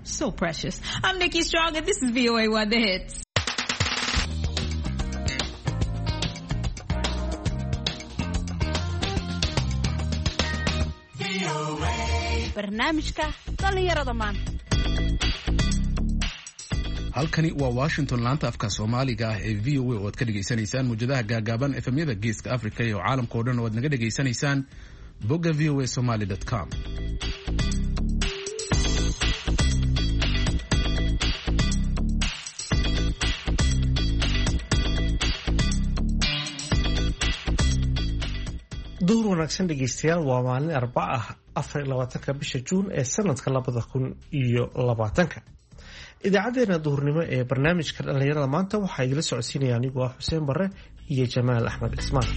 So precious. I'm Nikki Strong and this is VOA One The Hits. barnaamijka dhalinyarada maanta. halkani waa Washington, laanta afka Soomaaliga ah ee VOA oo aad ka dhageysanaysaan muujadaha gaagaaban FM-yada Geeska Afrika iyo caalamka oo dhan oo aad naga dhageysanaysaan bogga voasomali.com. duur wanaagsan dhegeystayaal, waa maalin Arbaca ah 24 bisha Juun ee sanadka 2020. idaacadeena duhurnimo ee barnaamijka dhalinyarada maanta waxaa idila socodsiinaya anigoo ah Xuseen Barre iyo Jamaal Axmed Cismaan.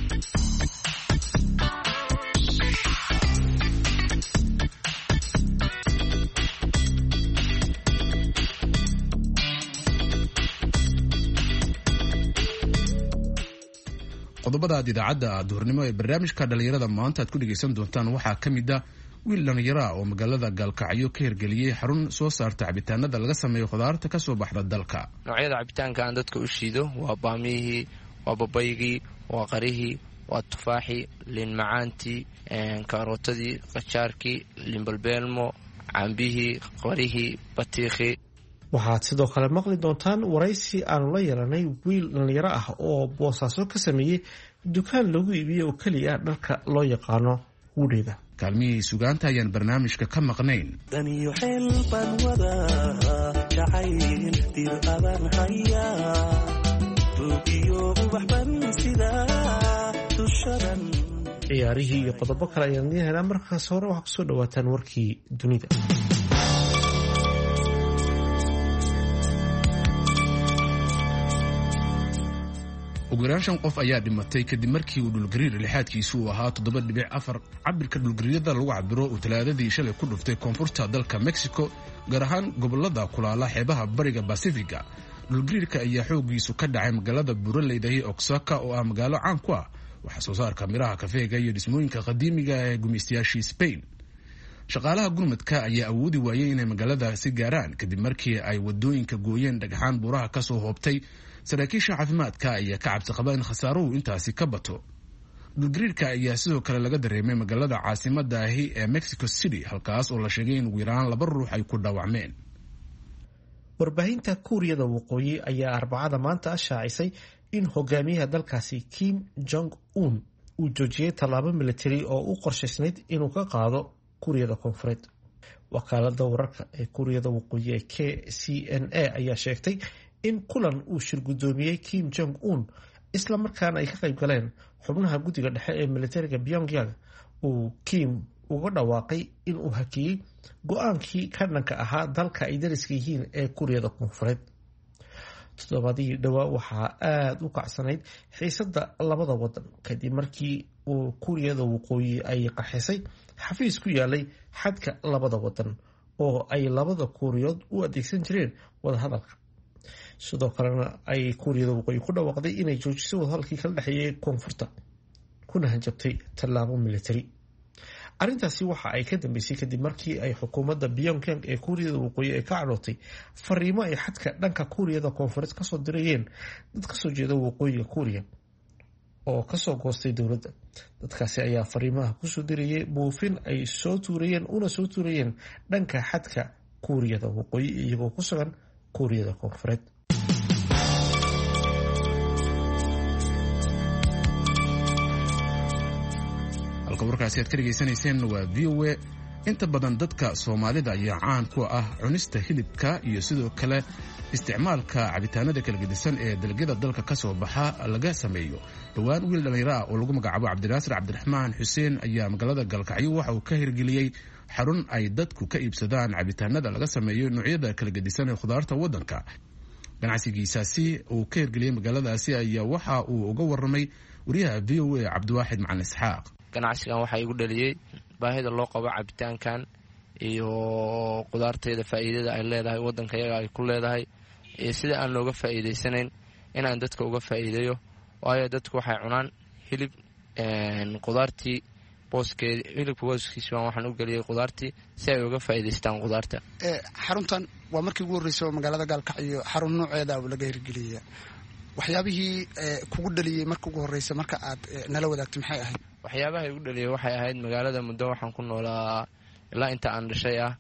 qodobada idaacadda duhurnimo ee barnaamijka dhalinyarada maanta aad ku dhageysan doontaan waxaa ka mid ah wiil dhalinyaro ah oo magaalada Gaalkacyo ka hirgeliyay xarun soo saarta cabitaanada laga sameeyo khudaarta ka soo baxda dalka. noocyada cabitaanka aan dadka u shiido waa baamiyihii, waa babaygii, waa qarihii, waa tufaaxii, liin macaantii, karootadii, qajaarkii, liin balbeelmo, cambihii, qarihii, batiikhii. waxaad sidoo kale maqli doontaan waraysi aanu la yeelanay wiil dhalinyaro ah oo boosaaso ka sameeyey dukaan lagu iibiyo oo keliya dharka loo yaqaano wuudheeda. kaalmihii sugaanta ayaan barnaamijka ka maqnayn. daniyo xeel baan wadaa jacayl dir aban hayaa duugiyo ubax ban sidaa dushadan. ciyaarihii iyo qodobo kale ayaan idiin helaa. markaas hore waxaa kusoo dhawaataan warkii dunida. ugu yaraan 5 qof ayaa dhimatay kadib markii uu dhulgariir lixaadkiisu uu ahaa 7.4 cabirka dhulgariirada lagu cabiro uu talaadadii shalay ku dhuftay koonfurta dalka Mexico, gaar ahaan gobolada kulaala xeebaha bariga Pacifica. dhulgariirka ayaa xoogiisu ka dhacay magaalada buuraleyda ee Oaxaca oo ah magaalo caan ku ah wax soo saarka miraha kafeega iyo dhismooyinka qadiimiga ee gumeystayaashii Spain. shaqaalaha gurmadka ayaa awoodi waayay inay magaaladaasi gaaraan kadib markii ay wadooyinka gooyeen dhagxaan buuraha ka soo hoobtay. saraakiisha caafimaadka ayaa ka cabsi qaba in khasaaruhu intaasi ka bato. dhulgariirka ayaa sidoo kale laga dareemay magaalada caasimadda ahi ee Mexico City, halkaas oo la sheegay in ugu yaraan 2 ruux ay ku dhaawacmeen. warbaahinta Kuuriyada Waqooyi ayaa Arbacada maanta shaacisay in hogaamiyaha dalkaasi Kim Jong-un uu joojiyay tallaabo militari oo u qorshaysnayd inuu ka qaado Kuuriyada Koonfureed. wakaalada wararka ee Kuuriyada Waqooyi ee KCNA ayaa sheegtay in kulan uu shir gudoomiyay Kim Jong-un isla markaana ay ka qayb galeen xubnaha guddiga dhexe ee militariga Pyongyang uu Kim uga dhawaaqay in uu hakiyay go'aankii ka dhanka ahaa dalka ay dariska yihiin ee Kuuriyada Koonfureed. toddobaadii dhawaa waxaa aad u kacsanayd xiisadda labada wadan kadib markii uu Kuuriyada Waqooyi ay qaxisay xafiis ku yaalay xadka labada wadan oo ay labada Kuuriyood u adeegsan jireen wadahadalka. sidoo kalena ay Kuuriyada Waqooyi ku dhawaaqday inay joojiso wadahadalkii kala dhexeeyay koonfurta kuna hanjabtay tallaabo militari. arrintaasi waxa ay ka dambeysay kadib markii ay xukuumadda Pyongyang ee Kuuriyada Waqooyi ay ka cadhootay fariimo ay xadka dhanka Kuuriyada Koonfureed kasoo dirayeen dad kasoo jeeda waqooyiga Kuuriya oo kasoo goostay dowladda. dadkaasi ayaa fariimaha kusoo dirayay buufin ay soo tuurayeen dhanka xadka Kuuriyada Waqooyi iyagoo ku sugan Kuuriyada Koonfureed. warkaasi aad ka dhageysanayseen waa VOA. inta badan dadka Soomaalida ayaa caan ku ah cunista hilibka iyo sidoo kale isticmaalka cabitaanada kala gedisan ee dalgada dalka ka soo baxa laga sameeyo. dhawaan wiil dhalinyaro ah oo lagu magacaabo Cabdinaasir Cabdiraxmaan Xuseen ayaa magaalada Gaalkacyo waxa uu ka hirgeliyay xarun ay dadku ka iibsadaan cabitaanada laga sameeyo noocyada kala gedisan ee khudaarta wadanka. ganacsigiisaasi uu ka hirgeliyay magaaladaasi ayaa waxa uu uga warramay wariyaha VOA Cabdiwaaxid Macalin Isxaaq. ganacsigan waxaa igu dhaliyey baahida loo qabo cabitaankan iyo qudaarteeda faa'iidada ay leedahay wadanka iyaga ay ku leedahay iyo sida aan looga faa'iidaysanayn inaan dadka uga faa'iideeyo. waayo dadku waxay cunaan hilib, qudaartii hilibka booskiisa waxaan u geliyey qudaartii si ay uga faa'iidaystaan qudaarta. xaruntan waa markii ugu horreysay oo magaalada gaalkacyo xarun nooceeda laga hirgeliyay. waxyaabihii kugu dhaliyay markii ugu horreysay marka aad nala wadaagtay maxay ahayd? waxyaabaha igu dhaliyay waxay ahayd magaalada muddo waxaan ku noolaa ilaa inta aan dhashay ah.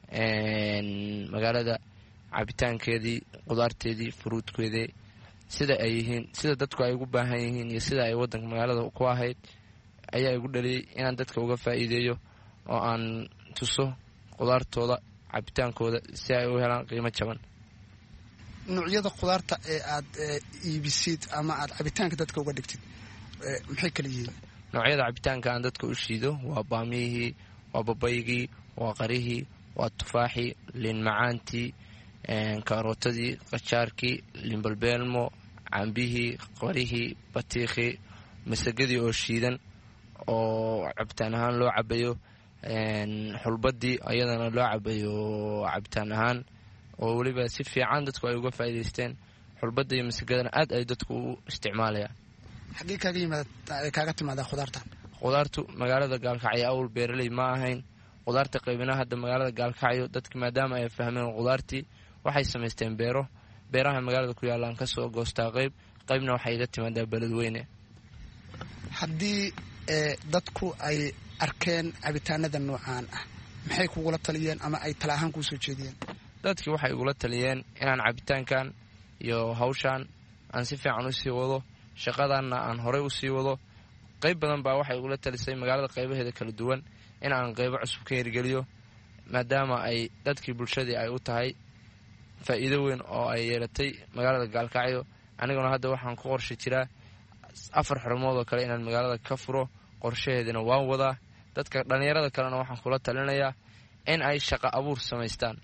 magaalada cabitaankeedii, qudaarteedii, furuudkeedii sida ay yihiin, sida dadku ay ugu baahan yihiin iyo sida ay waddanka magaalada ku ahayd ayaa igu dhaliyay inaan dadka uga faa'iideeyo oo aan tuso qudaartooda, cabitaankooda si ay u helaan qiimo jaban. noocyada qudaarta ee aad iibisid ama aad cabitaanka dadka uga dhigtid maxay kala yihiin? noocyada cabitaanka aan dadka u shiido waa baamiyihii, waa babaygii, waa qarihii, waa tufaaxii, liin macaantii, kaarootadii, qajaarkii, liinbalbeelmo, cambihii, qarihii, batiikhii, masagadii oo shiidan oo cabitaan ahaan loo cabayo, xulbadii ayadana loo cabayo cabitaan ahaan oo weliba si fiican dadku ay uga faa'iidaysteen. xulbadda iyo masagadana aad ay dadku u isticmaalayaan. xaggee kaaga timaadaa khudaartan? khudaartu magaalada gaalkacyo awal beeraley ma ahayn. khudaarta qaybinaha hadda magaalada gaalkacyo dadki maadaama ay fahmeen khudaartii waxay samaysteen beeraha magaalada ku yaalaan ka soo goostaa qaybna waxay iga timaadaa beledweyne. haddii dadku ay arkeen cabitaanada noocaan ah maxay kugula taliyeen ama ay tala ahaan kuu soo jeediyeen? dadkii waxay igula taliyeen inaan cabitaankan iyo hawshaan aan si fiican u sii wado, shaqadanna aan horey u sii wado. qayb badan baa waxay igula talisay magaalada qaybaheeda kala duwan in aan qaybo cusub ka hirgeliyo maadaama ay dadkii bulshadii ay u tahay faa'iido weyn oo ay yeelatay magaalada gaalkacyo. aniguna hadda waxaan ku qorshe jiraa 4 xarumood oo kale inaan magaalada ka furo, qorshaheedina waan wadaa. dadka dhallinyarada kalena waxaan kula talinayaa in ay shaqo abuur samaystaan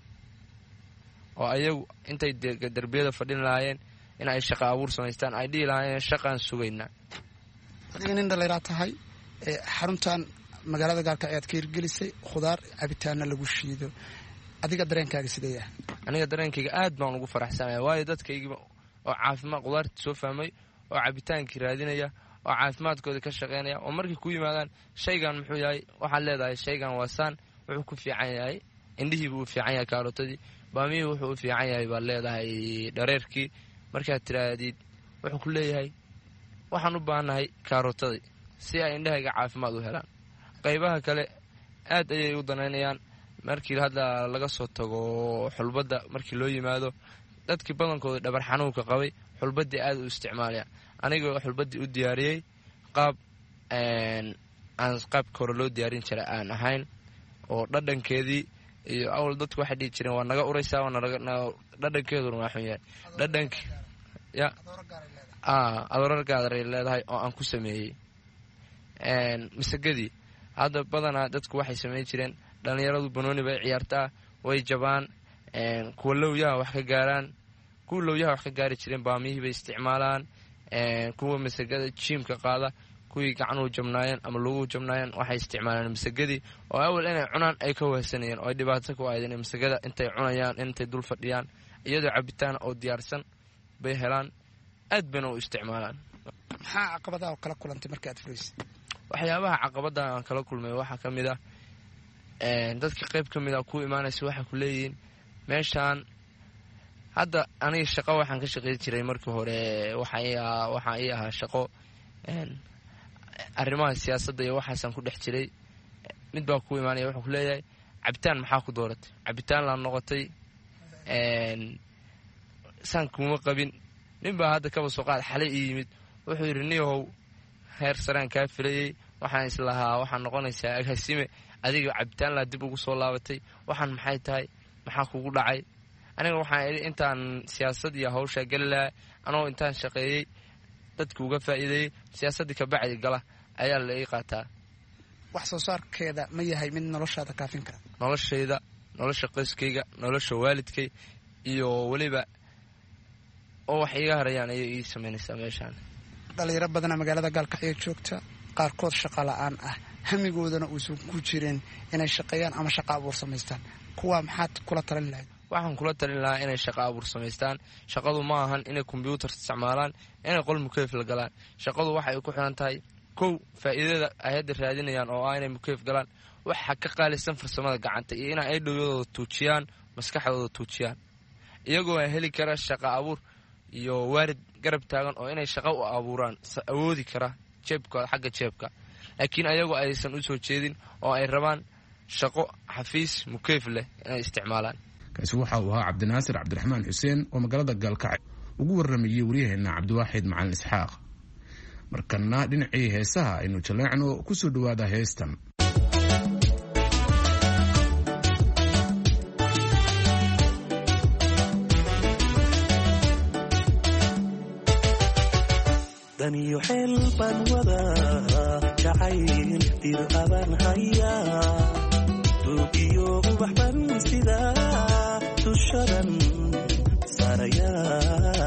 oo ayagu intay darbiyada fadhin lahaayeen in ay shaqo abuur samaystaan, ay dhihi lahaayeen shaqaan sugaynaa. adiga nin dhallinyaro tahay, xaruntan magaalada gaalkacyo aad ka hirgelisay khudaar cabitaana lagu shiido, adiga dareenkaaga sidee ah? aniga dareenkayga aad baan ugu faraxsanaya, waayo dadkaygiiba oo caafimaad qudaarta soo fahmay oo cabitaankii raadinaya oo caafimaadkooda ka shaqaynaya oo markay ku yimaadaan shaygan muxuu yahay, waxaad leedahay shaygan waa saan, wuxuu ku fiican yahay, indhihiibuu u fiican yahay, kaarootadii, baamiyihii wuxuu u fiican yahay baad leedahay, dhareerkii. markaad tiraadid wuxuu ku leeyahay waxaan u baahannahay kaarootadii si ay indhahayga caafimaad u helaan. qaybaha kale aad ayay u danaynayaan. markii hadda laga soo tago xulbadda, markii loo yimaado dadkii badankooda dhabar xanuunka qabay xulbaddii aad u isticmaalaya. anigoo xulbaddii u diyaariyey qaab aan qaabka hore loo diyaarin jiray aan ahayn oo dhadhankeedii iyo awal dadku waxay dhihi jireen waa naga uraysaa, dhadhankeeduna waa xun yahay. dhadhanki ya adoorar gaadaray leedahay oo aan ku sameeyey. masagadii hadda badanaa dadku waxay samayn jireen, dhallinyaradu banooni bay ciyaartaa, way jabaan, kuwa lowyaha wax ka gaaraan. kuwa lowyaha wax ka gaari jireen baamiyihii bay isticmaalaan. kuwa masagada jiimka qaada, kuwii gacanuhu jabnaayeen ama laguhu jabnaayeen waxay isticmaalaan masagadii oo awal inay cunaan ay ka wahsanayeen oo ay dhibaato ku ahayd inay masagada intay cunayaan, intay dul fadhiyaan iyadoo cabitaan oo diyaarsan bay helaan, aad bayna u isticmaalaan. maxaa caqabadaha oo kala kulantay markii aad furaysay? waxyaabaha caqabada aan kala kulmay waxaa ka mid ah dadka qayb ka mid ah ku imaanaysa waxay ku leeyihiin meeshaan hadda aniga shaqo waxaan ka shaqayn jiray markii hore, waxaa ii ahaa shaqo arrimaha siyaasadda iyo waxaasaan ku dhex jiray. mid baa ku imaanaya wuxuu ku leeyahay cabitaan maxaa ku dooratay, cabitaan laa noqotay, saan kuma qabin. nin baa hadda kaba soo qaad xalay ii yimid wuxuu yidhi niyahow heer saraan kaa filayey, waxaan islahaa waxaan noqonaysaa agaasime, adiga cabitaan laa dib ugu soo laabatay, waxaan maxay tahay, maxaa kugu dhacay? aniga waxaan idhi intaan siyaasad iyo hawshaa geli lahaa anoo intaan shaqeeyey dadka uga faa'iideeyey, siyaasaddii ka bacdi gala ayaa la ii qaataa. wax soo saarkeeda ma yahay mid noloshaada kaafin kara? noloshayda, nolosha qoyskayga, nolosha waalidkay iyo weliba oo wax iiga harayaan ayay ii samaynaysaa meeshaan. dhalinyaro badana magaalada gaalkacyo joogta, qaarkood shaqa la'aan ah, hamigoodana uusan ku jirin inay shaqeeyaan ama shaqa abuur samaystaan, kuwa maxaad kula talin lahayd? waxaan kula talin lahaa inay shaqo abuur samaystaan. shaqadu ma ahan inay kombyuutar isticmaalaan, inay qol mukeyf la galaan. shaqadu waxay ku xiran tahay kow faa'iidada ay hadda raadinayaan oo ah inay mukeyf galaan, waxa ka qaalisan farsamada gacanta iyo inay ay dhowyadooda tuujiyaan maskaxdooda tuujiyaan iyagoo heli kara shaqo abuur iyo waalid garab taagan oo inay shaqo u abuuraan awoodi kara jeebkooda xagga jeebka laakiin ayagoo aysan u soo jeedin oo ay rabaan shaqo xafiis mukeef leh inay isticmaalaan. kaasi waxa uu ahaa cabdinaasir cabdiraxmaan xuseen oo magaalada gaalkacyo ugu warramayay waryaheena cabdiwaaxid macalin isxaaq. markana dhinacii heesaha aynu jaleecno ku soo dhowaada heestan. daniyo xeel baan wadaa jacayl dir abaan hayaa duugiyo ubax baan sidaa dushadan saarayaa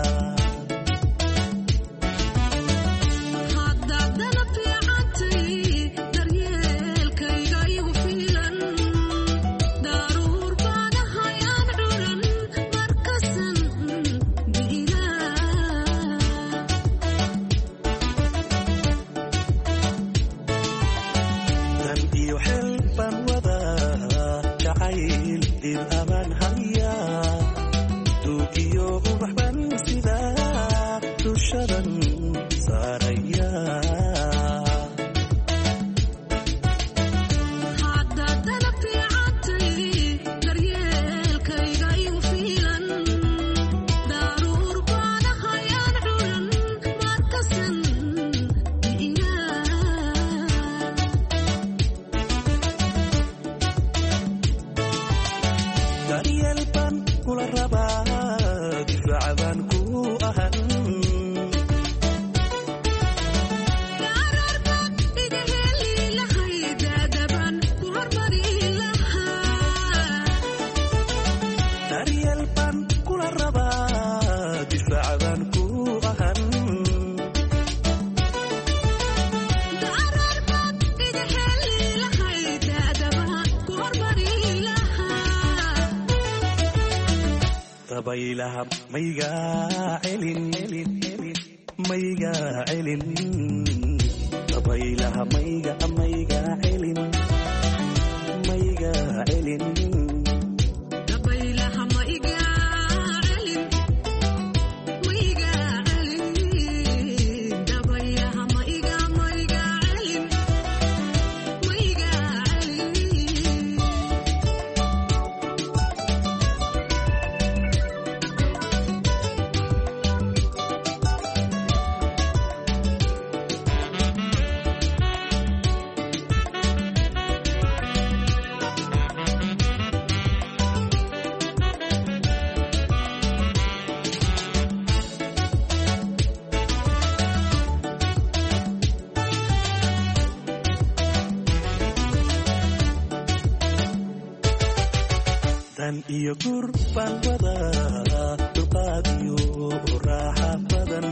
iyo gur baan wadaa dulqaad iyo raaxa badan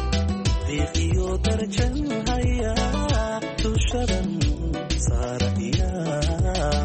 qiiq iyo darajan hayaa dushadan saarayaa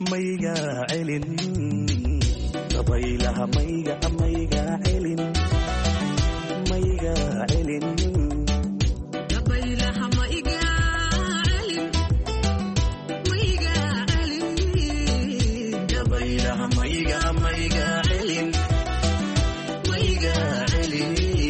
mayga celin dabaylaha mayga celin mayga celin dabaylaha mayga celin mayga celin dabaylaha mayga celin mayga celin.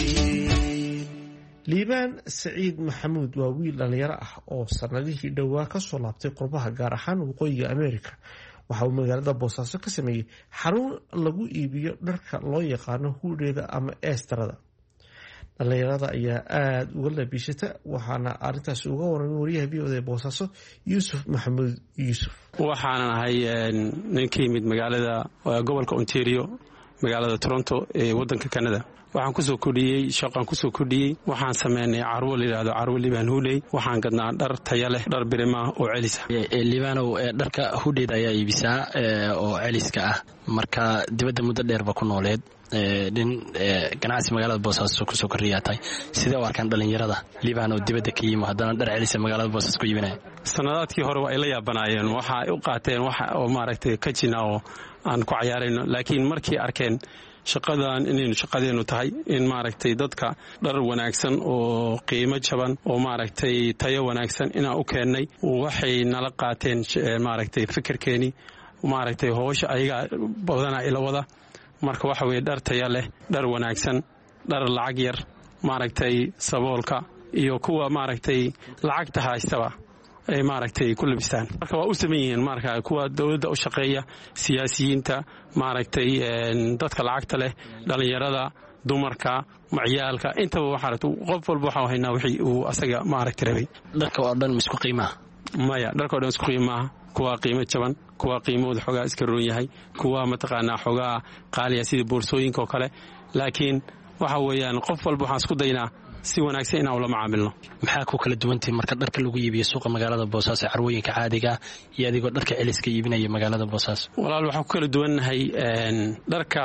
liibaan saciid maxamuud waa wiil dhallinyaro ah oo sanadihii dhowaa ka soo laabtay qurbaha gaar ahaan waqooyiga ameerika. waxa uu magaalada boosaaso ka sameeyey xarun lagu iibiyo dharka loo yaqaano huudheeda ama eestarada. dhallinyarada ayaa aada uga labiishata waxaana arintaasi uga waramay wariyaha v o da boosaaso yuusuf maxamuud yuusuf. waxaanan ahay nin ka yimid magaalada gobolka ontario magaalada toronto ee wadanka canada. waxaan kusoo kordhiyey shaqaan kusoo kordhiyey waxaan sameynay carwo layidhahdo carwo liibaan huuley. waxaan gadnaa dhar taya leh dhar birima oo celisa. liibaanow dharka hudheeda ayaa iibisaa oo celiska ah marka dibadda muddo dheerba ku nooleed nin ganacsi magaalada boosaaso kusoo korriyaa tahay sidee u arkaan dhallinyarada liibaan oo dibadda ka yimo haddana dhar celisa magaalada boosaaso ku iibinaya? sanadaadkii hore waa ay la yaabanaayeen waxa ay u qaateen wax oo maaragtay ka jina oo aan ku cayaarayno laakiin markii arkeen shaqadan inaynu shaqadeenu tahay in maaragtay dadka dhar wanaagsan oo qiimo jaban oo maaragtay tayo wanaagsan inaan u keennay waxay nala qaateen maaragtay fikirkeeni maaragtay howsha ayaga badanaa ila wada marka waxa weeye dhar taya leh dhar wanaagsan dhar lacag yar maaragtay saboolka iyo kuwa maaragtay lacagta haystaba ay maaragtay ku labistaan marka waa u saman yihiin marka kuwa dowladda u shaqeeya siyaasiyiinta maaragtay dadka lacagta leh dhalinyarada dumarka maciyaalka intaba waxaa qof walba waxaa haynaa wixii uu asaga maaragtay rabay. dharka oo dhan isku qiimaha? maya dharka oo dhan isku qiimaha kuwa qiimo jaban kuwa qiimahooda xoogaa iska roon yahay kuwa mataqaanaa xoogaa qaaliya sida boorsooyinka oo kale laakiin waxa weeyaan qof walba waxaan isku daynaa si wanaagsan inaan ula macaamilno. maxaa ku kala duwantahay marka dharka lagu iibiyo suuqa magaalada boosaaso carwooyinka caadiga iyo adigoo dharka celiska iibinaya magaalada boosaaso? walaal waxaan ku kala duwannahay dharka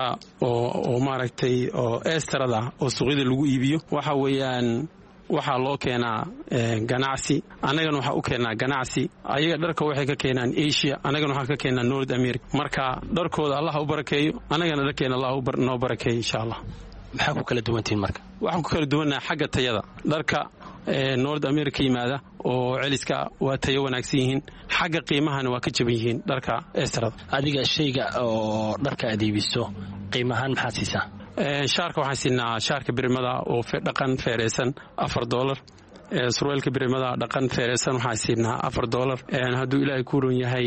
oo maaragtay oo eestarada oo suuqyada lagu iibiyo waxa weeyaan waxaa loo keenaa ganacsi annagana waxaa u keenaa ganacsi ayaga dharka waxay ka keenaan asia annagana waxaan ka keenaa north america marka dharkooda allah u barakeeyo annagana dharkeena allah noo barakeeyo insha allah. maxaa ku kala duwantihiin marka? waxaan ku kala duwannahay xagga tayada dharka north america yimaada oo celiska waa tayo wanaagsan yihiin xagga qiimahana waa ka jaban yihiin dharka eestarada. adiga shayga oo dharka aad iibiso qiimahaan maxaad siisaa? shaarka waxaan siinaa shaarka birimada oo dhaqan feereysan $4 surweelka birimada dhaqan feereysan waxaan siinaa $4 hadduu ilaahay ku ron yahay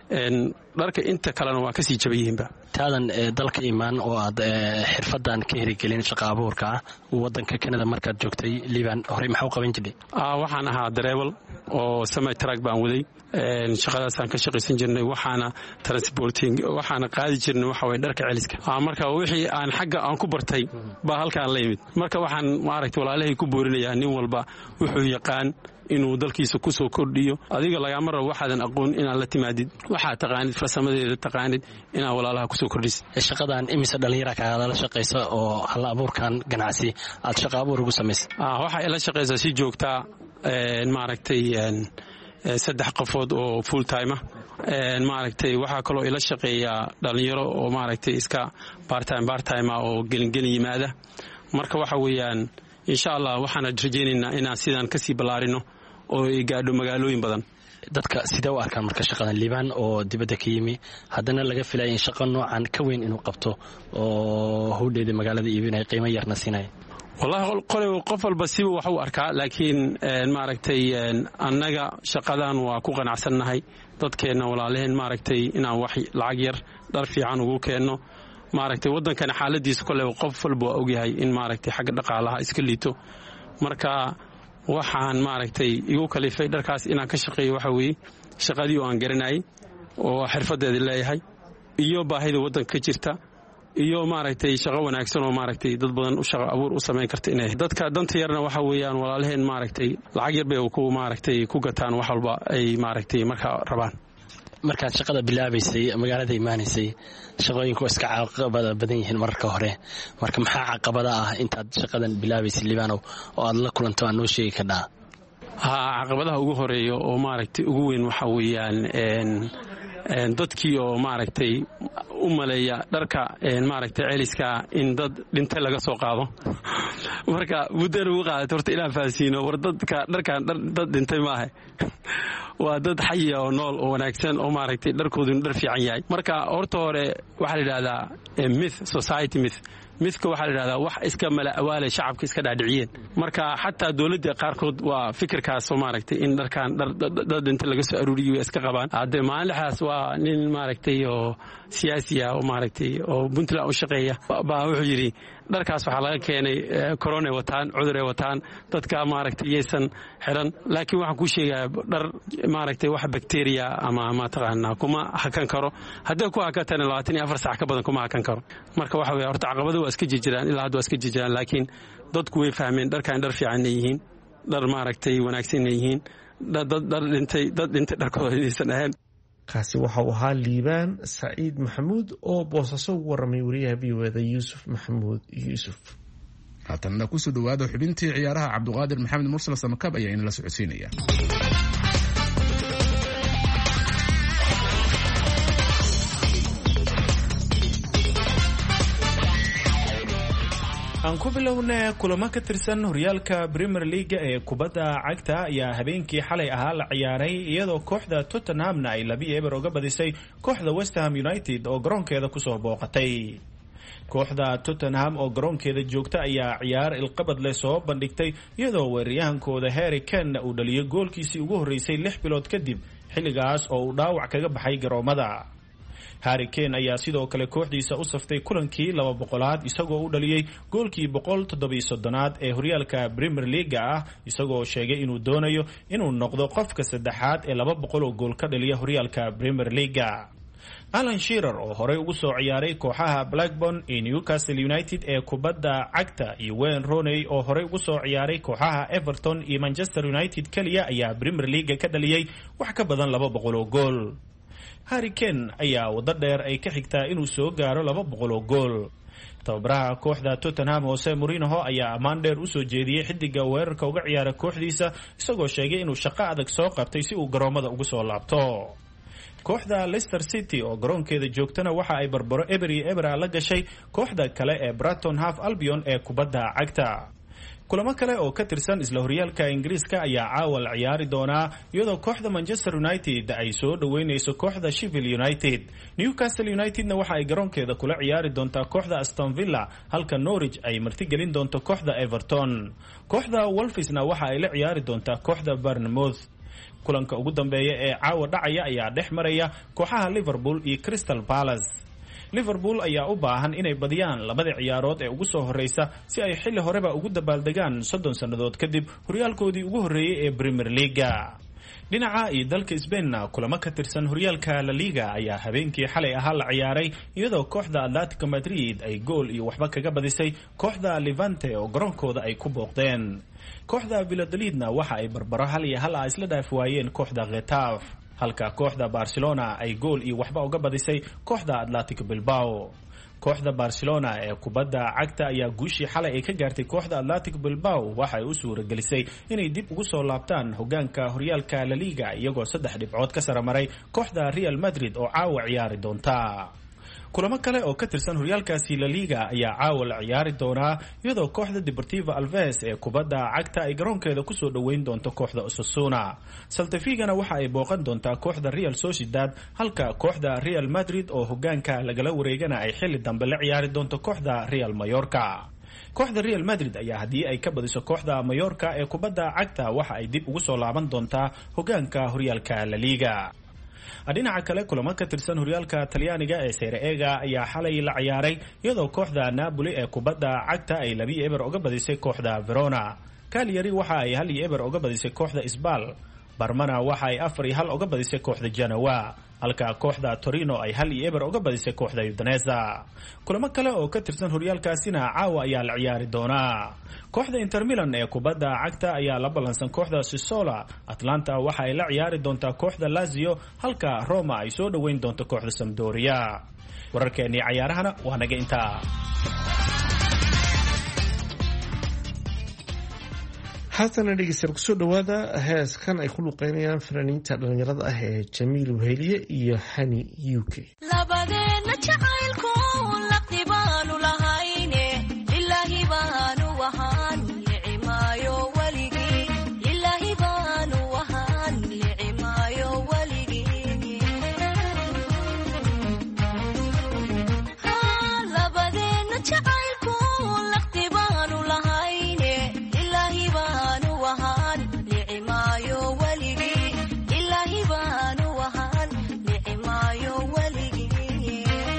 dharka inta kalena waa kasii jaban yihiinba. taadan dalka imaan oo aad xirfadan ka herigelin shaqa abuurka ah wadanka Canada markaad joogtay liibaan horey maxaa u qaban jirtay? waxaan ahaa dareewal oo semi truck baan waday shaqadaasaan ka shaqaysan jirnay waxaana transporting waxaana qaadi jirnay waxa way dharka celiska marka wixii aan xagga aan ku bartay baa halkaan la yimid marka waxaan maaragtay walaalahay ku boorinayaa nin walba wuxuu yaqaan inuu dalkiisa ku soo kordhiyo adiga lagama rabo waxaadan aqoon inaad la timaadid waxaad taqaanid farsamadeeda taqaanid inaad walaalaha ku soo kordhisid. shaqadan imise dhallinyara kaala shaqaysa oo hal abuurkan ganacsi aad shaqa abuur ugu samaysay? waxay ila shaqaysaa si joogtaa maaragtay 3 qofood oo full time maaragtay waxaa kaloo ila shaqeeya dhalinyaro oo maaragtay iska part time oo gelin yimaada marka waxa weeyaan insha allah waxaan rajaynaynaa inaan sidaan kasii ballaarino oo ay gaadho magaalooyin badan. dadka sidee u arkaan marka shaqadan liibaan oo dibadda ka yimi haddana laga filaya in shaqo noocan ka weyn inuu qabto oo howdheeda magaalada iibinaya qiimo yarna siinaya? wallahi qof walba siba wax u arkaa laakiin maaragtay annaga shaqadan waa ku qanacsannahay dadkeenna walaalaheen maaragtay inaan wax lacag yar dhar fiican ugu keenno maaragtay waddankana xaaladiisa kole qof walba waa ogyahay in maaragtay xagga dhaqaalaha iska liito marka waxaan maaragtay igu kalifay dharkaas inaan ka shaqeeyo waxa weeye shaqadii oo aan garanayay oo xirfadeeda leeyahay iyo baahida waddanka ka jirta iyo maaragtay shaqo wanaagsan oo maaragtay dad badan u shaqo abuur u samayn karta inay dadka danta yarna waxa weeyaan walaalaheen maaragtay lacag yar bay ku maaragtay ku gataan wax walba ay maaragtay markaa rabaan. markaad shaqada bilaabaysay magaalada imaanaysay shaqooyinku iska caqabada badan yihiin marka hore marka maxaa caqabada ah intaad shaqadan bilaabaysay liibaanow oo aad la kulanto aan noo sheegi karnaa? caqabadaha ugu horeeya oo maaragtay ugu weyn waxa weeyaan dadkii oo maaragtay u maleeya dharka maaragtay celiska in dad dhintay laga soo qaado marka muddo lagu qaadatay horta inaan fahansiino war dadka dharkan dad dhintay maaha waa dad xaya oo nool oo wanaagsan oo maaragtay dharkoodu dhar fiican yahay marka horta hore waxaa la yidhahdaa myth society midka waxaa la yidhahdaa wax iska mala awaale shacabka iska dhaadhiciyeen marka xataa dowladda qaarkood waa fikirkaas oo maaragtay in dharkan dad inta laga soo aruuriyo iska qabaan haddee maalinlaxaas waa nin maaragtay oo siyaasi ah oo maaragtay oo puntland u shaqeeya baa wuxuu yidhi dharkaas waxaa laga keenay koronay wataan cuduray wataan dadka maaragtay yaysan xiran laakiin waxaan kuu sheegaa dhar maaragtay wax bakteriya ama mataqaanaa kuma hakan karo haddii ku hakatana 24 saac ka badan kuma hakan karo marka waxa weeye horta caqabado waa iska jirjiraan ilaa hadda waa iska jirjiraan laakiin dadku way fahmeen dharkan dhar fiican yihiin dhar maaragtay wanaagsan yihiin dad dhintay dharkooda inaysan ahayn kaasi waxa uu ahaa liibaan saciid maxamuud oo boosaaso ugu warramay wariyaha b-o-da yuusuf maxamuud yuusuf haatanna kusoo dhawaada xubintii ciyaaraha cabduqaadir maxamed mursal samakab ayaa inala socodsiinaya aan ku bilowna kulamo ka tirsan horyaalka Premier League ee kubadda cagta ayaa habeenkii xalay ahaa la ciyaaray iyadoo kooxda Tottenhamna ay 2-0 uga badisay kooxda West Ham United oo garoonkeeda ku soo booqatay. kooxda Tottenham oo garoonkeeda joogta ayaa ciyaar ilqabad leh soo bandhigtay iyadoo weeraryahankooda Harry Kane uu dhaliyay goolkiisii ugu horeysay 6 bilood kadib xilligaas oo uu dhaawac kaga baxay garoomada. Harry Kane ayaa sidoo kale kooxdiisa u saftay kulankii 200aad isagoo u dhaliyay goolkii 130aad ee horyaalka Premier League ah isagoo sheegay inuu doonayo inuu noqdo qofka saddexaad ee 200 oo gool ka dhaliya horyaalka Premier League. Alan Shearer oo horey ugu soo ciyaaray kooxaha Blackburn iyo Newcastle United ee kubadda cagta iyo Wayne Rooney oo horey ugu soo ciyaaray kooxaha Everton iyo Manchester United kaliya ayaa Premier League ka dhaliyay wax ka badan 200 oo gool. Harry Kane ayaa wada dheer ay ka xigtaa inuu soo gaaro 200 oo gool. tababaraha kooxda Tottenham Jose Mourinho ayaa ammaan dheer u soo jeediyay xidiga weerarka uga ciyaara kooxdiisa isagoo sheegay inuu shaqo adag soo qabtay si uu garoomada ugu soo laabto. kooxda Leicester City oo garoonkeeda joogtana waxa ay barbaro Ebery la gashay kooxda kale ee Brighton Hove Albion ee kubadda cagta. kulamo kale oo ka tirsan isla horyaalka Ingiriiska ayaa caawal ciyaari doona iyadoo kooxda Manchester United ay soo dhaweynayso kooxda Sheffield United. Newcastle Unitedna waxa ay garoonkeeda kula ciyaari doontaa kooxda Aston Villa halka Norwich ay martigelin doonto kooxda Everton. kooxda Wolvesna waxa ay la ciyaari doontaa kooxda Bournemouth. kulanka ugu dambeeya ee caawa dhacaya ayaa dhex maraya kooxaha Liverpool iyo Crystal Palace. Liverpool ayaa u baahan inay badiyaan labada ciyaarood ee ugu soo horeysa si ay xilli horeba ugu dabaaldegaan 30 sanadood kadib horyaalkoodii ugu horeeyay ee Premier League. dhinaca iyo dalka Spainna kulamo ka tirsan horyaalka La Liga ayaa habeenkii xalay ahaa la ciyaaray iyadoo kooxda Atletico Madrid ay gool iyo waxba kaga badisay kooxda Levante oo garoonkooda ay ku booqdeen. kooxda Valladolidna waxa ay barbaro 1-1 isla dhaaf waayeen kooxda Getafe halka kooxda Barcelona ay gool iyo waxba uga badisay kooxda Atletico Bilbao. kooxda Barcelona ee kubadda cagta ayaa guushii xalay ay ka gaartay kooxda Atletico Bilbao waxa ay u suuragelisay inay dib ugu soo laabtaan hogaanka horyaalka La Liga iyagoo 3 dhibcood ka sare maray kooxda Real Madrid oo caawa ciyaari doonta. kulamo kale oo ka tirsan horyaalkaasi La Liga ayaa caawa la ciyaari doona iyadoo kooxda Deportivo Alaves ee kubadda cagta ay garoonkeeda ku soo dhaweyn doonto kooxda Osasuna. Celta Vigona waxa ay booqan doontaa kooxda Real Sociedad halka kooxda Real Madrid oo hogaanka lagala wareegana ay xilli dambe la ciyaari doonto kooxda Real Mallorca. kooxda Real Madrid ayaa haddii ay ka badiso kooxda Mallorca ee kubadda cagta waxa ay dib ugu soo laaban doontaa hogaanka horyaalka La Liga. dhinaca kale kulamo ka tirsan horyaalka Talyaaniga ee Serie A ayaa xalay la ciyaaray iyadoo kooxda Napoli ee kubadda cagta ay 2-0 uga badisay kooxda Verona. Cagliari waxa ay 1-0 uga badisay kooxda Spal. Parmana waxa ay 4-1 uga badisay kooxda Genoa halka kooxda Torino ay 1-0 uga badisay kooxda Udinese. kulamo kale oo ka tirsan horyaalkaasina caawa ayaa la ciyaari doona. kooxda Inter Milan ee kubadda cagta ayaa la balansan kooxda Sassuolo. Atlanta waxa ay la ciyaari doontaa kooxda Lazio halka Roma ay soo dhaweyn doonto kooxda Sampdoria. wararkeennii ciyaarahana waa naga intaa. haatana dhegeystayaal kusoo dhawaada heeskan ay ku luqeynayaan fanaaniinta dhalinyarada ah ee Jamiil Weheliye iyo Hani UK. labadeena jacaylku laqdibaanu lahayne ilaahi baanu wahaan nicmaayo waligii ilaahi baanu wahaan nicmaayo waligii labadeena jacaylku laqdibaanu lahayne ilaahi baanu wahaan nicmaayo waligii ilaahi baanu wahaan nicmaayo waligii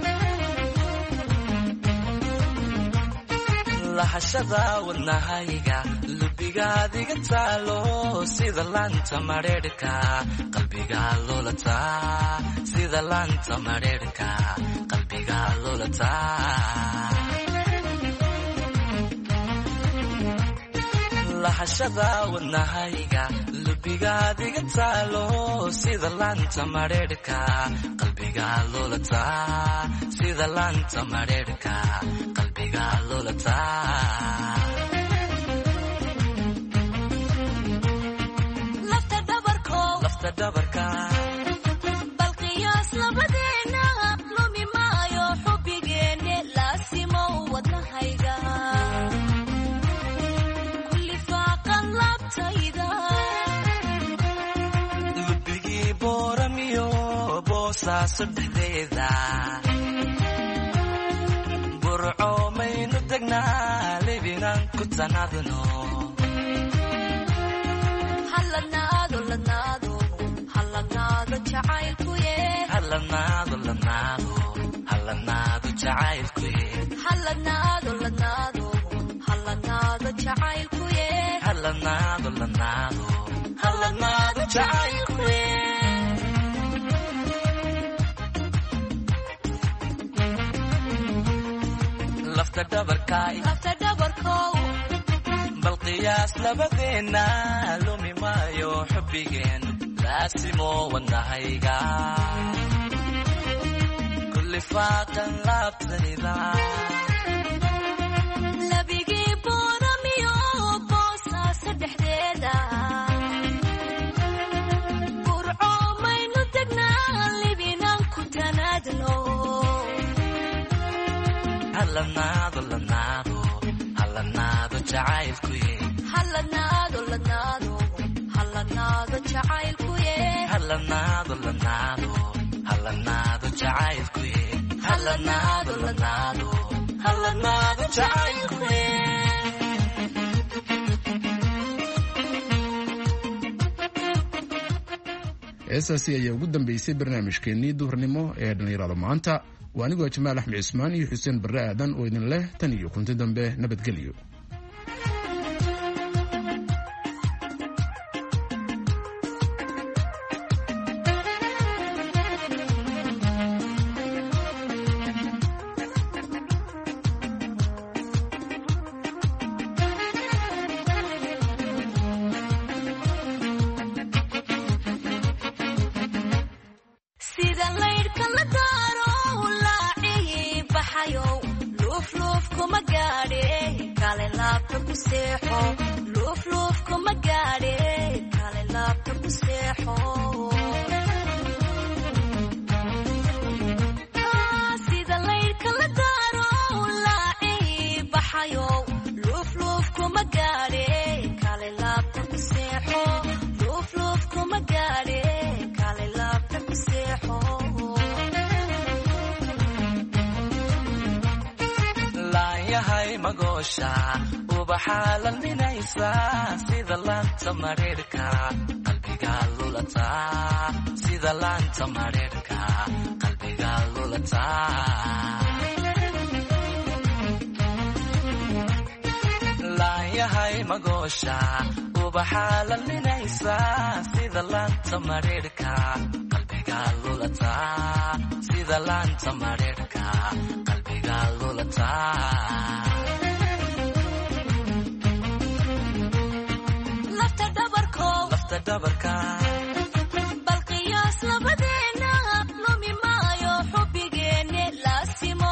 lahashada wadnahayga lubigaadiga taalo sida laanta mareerka qalbiga lolataa sida laanta mareerka qalbiga lolataa lahashada wadnahayga lubigaadiga taalo sida laanta mareerka qalbiga lolataa sida laanta mareerka qalbiga lolataa lafta dhabarka bal qiyaas labadeena lumi maayo xubbigeenne laasimo wadnahayga kulli faaqan laabtayda lubigii booramiyo boosaaso dhexdeeda burco maynu degnaa libinaan ku tanaadno halladnaado ladnaado halladnaado jacaylkuye halladnaado ladnaado halladnaado jacaylkuye halladnaado ladnaado halladnaado jacaylkuye halladnaado ladnaado halladnaado jacaylkuye lafta dhabarkaay lafta dhabarkow bal qiyaas labadeena lumi maayo xubbigeen laasimo wadnahayga kulli faaqan laabtayda labigii booramiyo boosaaso dhexdeeda burco maynu degnaa libinaan ku tanaadno halladnaado ladnaado halladnaado jacaylkuye halladnaado ladnaado halladnaado jacaylkuye halladnaado ladnaado halladnaado jacaylkuye halladnaado ladnaado halladnaado jacaylkuye heesaasi ayaa ugu dambeysay barnaamijkeennii duhurnimo ee dhallinyarada maanta waa anigoo jamaal axmed cismaan iyo xuseen barre aadan oo idin leh tan iyo kunti dambe nabadgelyo sida laydhka la daaro laacii baxayow luufluuf kuma gaadhe kale laabta ku seexo luufluuf kuma gaadhe kale laabta ku seexo sida laydhka la daaro laacii baxayow luufluuf kuma gaadhe kale laabta ku seexo luufluuf kuma gaadhe kale laabta ku seexo laanyahay magoosha ubaxaa lalminaysa sida laanta mareerka qalbiga lulataa sida laanta mareerka qalbiga lulataa laanyahay magoosha ubaxaa lalminaysa sida laanta mareerka qalbiga lulataa sida laanta mareerka qalbiga lulataa lafta dhabarkow lafta dhabarka bal qiyaas labadeena lumi maayo xubbigeenne laasimo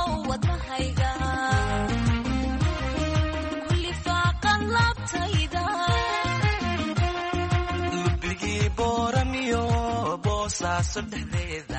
wadnahayga kulli faaqan laabtayda boosaaso dhexdeeda